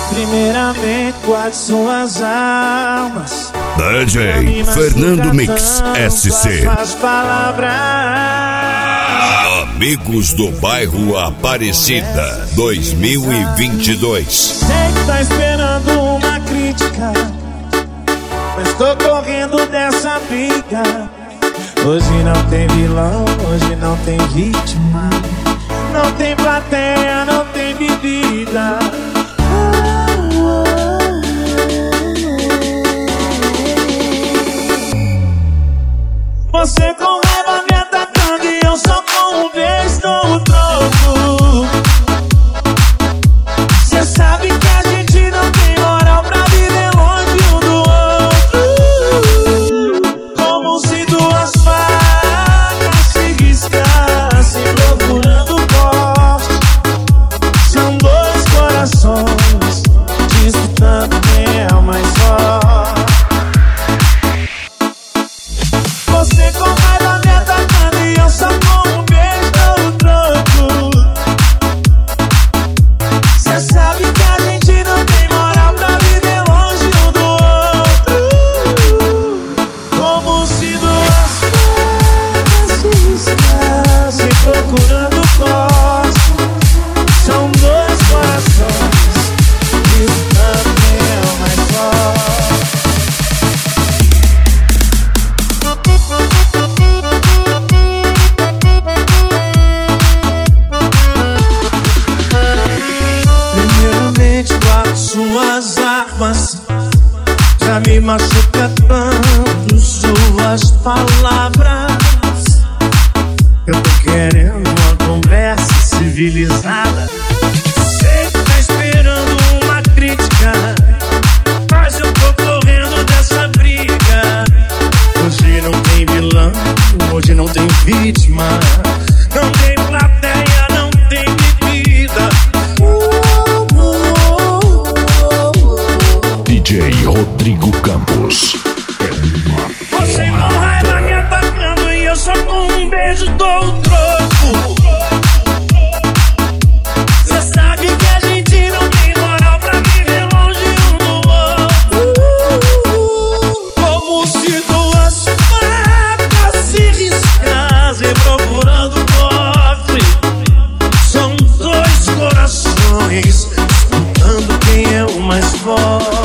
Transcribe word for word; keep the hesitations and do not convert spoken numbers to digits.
Primeiramente, guarde suas armas. D J Fernando Mix S C. Amigos do Bairro Aparecida dois mil e vinte e dois. Sei que tá esperando uma crítica, mas tô correndo dessa briga. Hoje não tem vilão, hoje não tem vítima, não tem plateia, não tem bebida. Você com raiva me atacando e eu só com um beijo dou o troco. Cê sabe que a gente não tem moral pra viver longe um do outro. Como se duas facas se riscassem procurando corte. São dois corações disputando quem é o mais forte. Você com raiva me atacando e eu só com um beijo dou o troco. Cê sabe que a gente não tem moral pra viver longe um do outro. Como se duas facas se riscassem procurando corte. São dois corações disputando quem é o mais forte. Primeiramente, guardo suas armas. Já me machuca tanto suas palavras. Eu tô querendo uma conversa civilizada. Sei que tá esperando uma crítica, mas eu tô correndo dessa briga. Hoje não tem vilão, hoje não tem vítima, não tem plateia, não tem bebida. D J Rodrigo Campos. Você com raiva me atacando e eu só com um beijo dou o troco. Cê sabe que a gente não tem moral pra viver longe um do outro. Como se duas facas se riscassem procurando cofre. São dois corações disputando quem é o mais forte.